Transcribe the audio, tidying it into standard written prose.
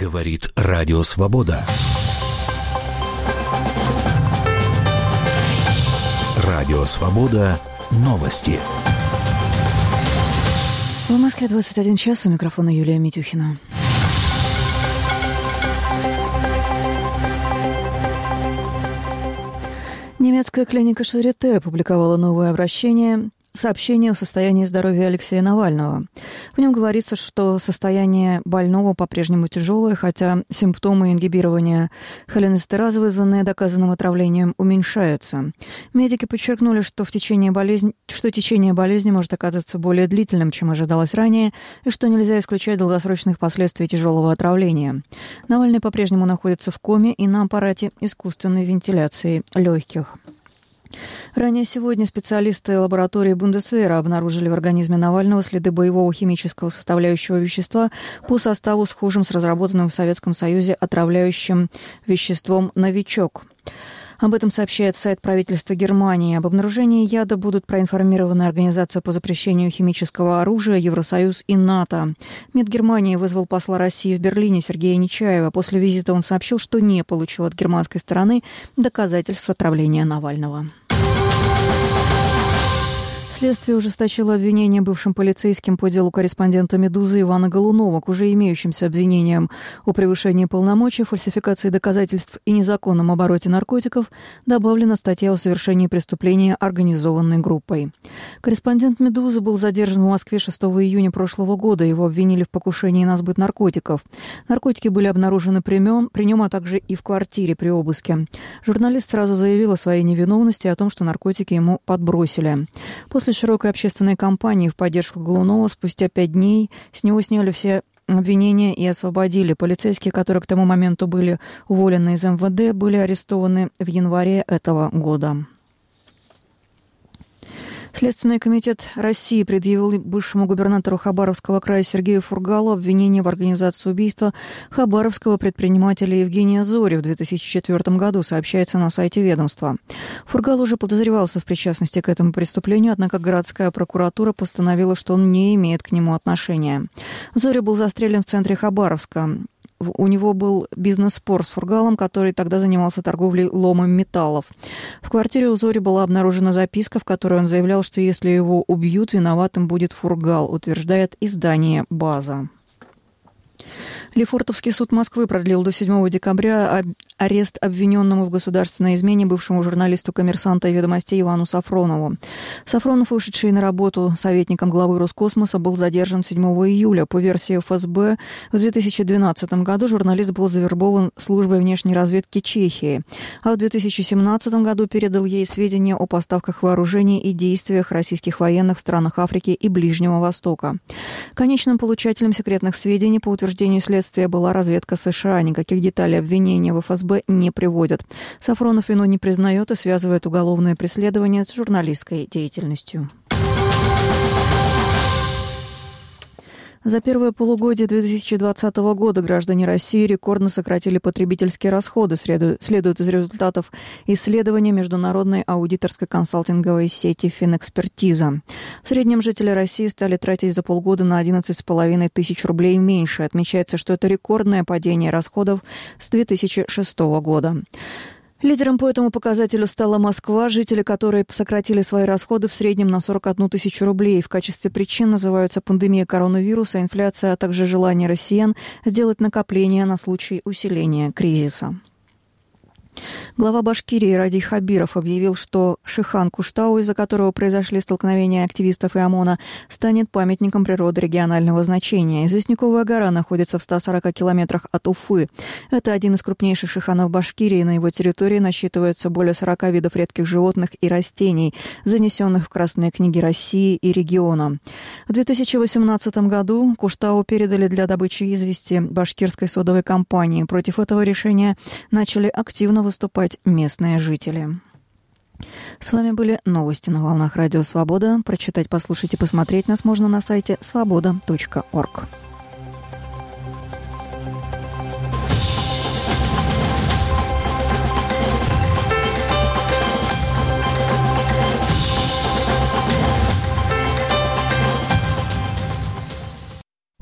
Говорит Радио Свобода. Радио Свобода. Новости. В Москве 21 час. У микрофона Юлия Митюхина. Немецкая клиника Шарите опубликовала новое сообщение о состоянии здоровья Алексея Навального. В нем говорится, что состояние больного по-прежнему тяжелое, хотя симптомы ингибирования холинестеразы, вызванные доказанным отравлением, уменьшаются. Медики подчеркнули, что течение болезни может оказаться более длительным, чем ожидалось ранее, и что нельзя исключать долгосрочных последствий тяжелого отравления. Навальный по-прежнему находится в коме и на аппарате искусственной вентиляции легких. Ранее сегодня специалисты лаборатории Бундесвера обнаружили в организме Навального следы боевого химического составляющего вещества по составу, схожим с разработанным в Советском Союзе отравляющим веществом «Новичок». Об этом сообщает сайт правительства Германии. Об обнаружении яда будут проинформированы Организация по запрещению химического оружия, Евросоюз и НАТО. МИД Германии вызвал посла России в Берлине Сергея Нечаева. После визита он сообщил, что не получил от германской стороны доказательств отравления Навального. Следствие ужесточило обвинение бывшим полицейским по делу корреспондента «Медузы» Ивана Голунова к уже имеющимся обвинениям о превышении полномочий, фальсификации доказательств и незаконном обороте наркотиков добавлена статья о совершении преступления организованной группой. Корреспондент «Медузы» был задержан в Москве 6 июня прошлого года. Его обвинили в покушении на сбыт наркотиков. Наркотики были обнаружены при нем, а также и в квартире при обыске. Журналист сразу заявил о своей невиновности и о том, что наркотики ему подбросили. После широкой общественной кампании в поддержку Голунова спустя 5 дней с него сняли все обвинения и освободили. Полицейские, которые к тому моменту были уволены из МВД, были арестованы в январе этого года. Следственный комитет России предъявил бывшему губернатору Хабаровского края Сергею Фургалу обвинение в организации убийства хабаровского предпринимателя Евгения Зори в 2004 году, сообщается на сайте ведомства. Фургал уже подозревался в причастности к этому преступлению, однако городская прокуратура постановила, что он не имеет к нему отношения. Зори был застрелен в центре Хабаровска. У него был бизнес-спор с Фургалом, который тогда занимался торговлей ломом металлов. В квартире у Зори была обнаружена записка, в которой он заявлял, что если его убьют, виноватым будет Фургал, утверждает издание «База». Лефортовский суд Москвы продлил до 7 декабря арест обвиненному в государственной измене бывшему журналисту «Коммерсанта» и «Ведомостей» Ивану Сафронову. Сафронов, вышедший на работу советником главы Роскосмоса, был задержан 7 июля. По версии ФСБ, в 2012 году журналист был завербован службой внешней разведки Чехии, а в 2017 году передал ей сведения о поставках вооружений и действиях российских военных в странах Африки и Ближнего Востока. Конечным получателем секретных сведений, по утверждению следствия, была разведка США. Никаких деталей обвинения в ФСБ не приводят. Сафронов вину не признает и связывает уголовное преследование с журналистской деятельностью. За первое полугодие 2020 года граждане России рекордно сократили потребительские расходы, следует из результатов исследования международной аудиторской консалтинговой сети «Финэкспертиза». В среднем жители России стали тратить за полгода на 11,5 тысяч рублей меньше. Отмечается, что это рекордное падение расходов с 2006 года. Лидером по этому показателю стала Москва, жители которой сократили свои расходы в среднем на 41 тысячу рублей. В качестве причин называются пандемия коронавируса, инфляция, а также желание россиян сделать накопления на случай усиления кризиса. Глава Башкирии Радий Хабиров объявил, что Шихан Куштау, из-за которого произошли столкновения активистов и ОМОНа, станет памятником природы регионального значения. Известняковая гора находится в 140 километрах от Уфы. Это один из крупнейших шиханов Башкирии. На его территории насчитывается более 40 видов редких животных и растений, занесенных в Красные книги России и региона. В 2018 году Куштау передали для добычи извести башкирской содовой компании. Против этого решения начали активно выступать местные жители. С вами были новости на волнах Радио Свобода. Прочитать, послушать и посмотреть нас можно на сайте svoboda.org.